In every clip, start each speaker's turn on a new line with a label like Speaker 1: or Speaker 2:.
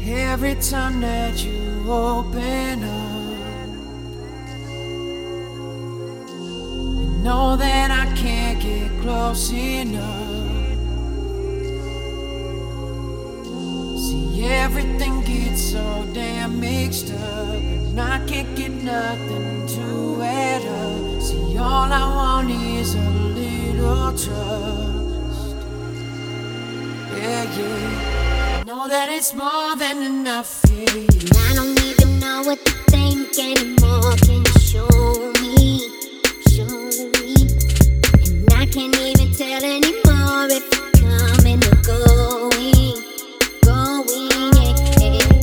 Speaker 1: Every time that you open up, you know that I can't get close enough. See, everything gets so damn mixed up, and I can't get nothing to add up. See, all I want is a little trust. Yeah, yeah. Know that it's more than enough, yeah, yeah.
Speaker 2: I don't even know what to think anymore. Can you show me, show me? And I can't even tell anymore if you're coming or going, going, yeah, yeah.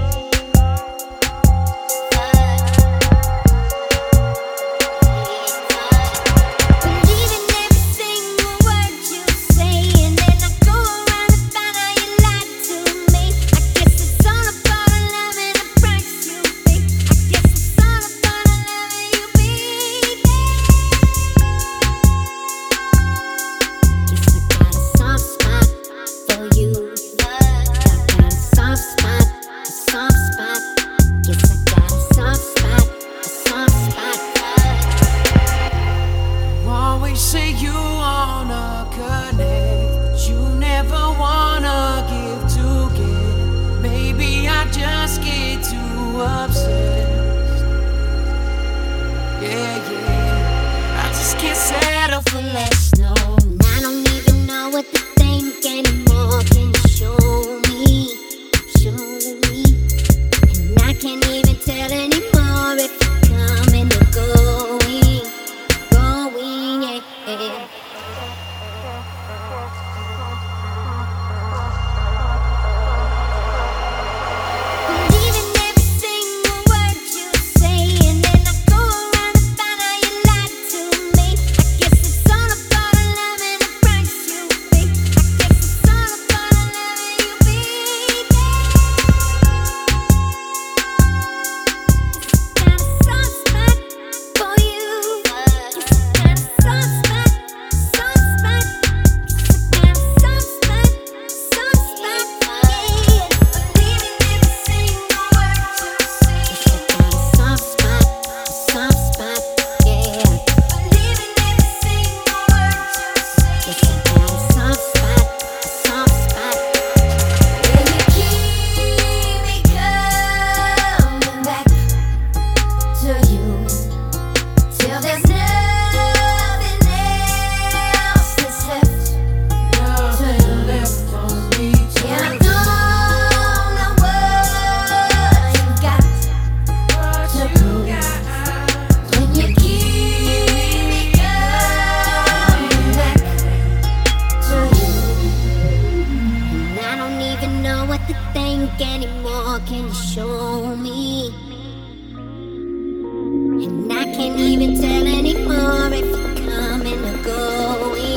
Speaker 2: Believing every single word you say, and then I go around and find out you lied to me. I guess it's all about loving the price you pay. I guess it's all about loving you, baby. Guess I got a soft spot for you. I got a soft spot, a soft spot. Guess I got a soft spot, a soft spot.
Speaker 1: You always say you wanna connect, but you never wanna give to get. Maybe I just get too obsessed. Yeah, yeah. I just can't settle for less, no.
Speaker 2: And I don't even know what to think anymore. Can you show me, show me? And I can't even tell anymore if you're coming or going, going, yeah, yeah. Believing every single word you say, and then I go around and find out you lied to me. I guess it's all about loving the price you pay. I guess it's all about loving you, baby. Got a soft spot for you. Guess I got a soft spot, soft spot. Guess I got a soft spot, soft spot, yeah. Believing every single word you say. Guess I got a soft spot, soft spot, yeah. Believing every single word you say. Guess I got a soft spot, soft spot. Will you keep me coming back to you till there's nothing else that's left?
Speaker 1: Nothing left for me to
Speaker 2: Yeah, I don't know what you got to prove when you keep me coming back to you. And I don't even know what to think anymore. Can you show me? And I can't even tell anymore if you're coming or going.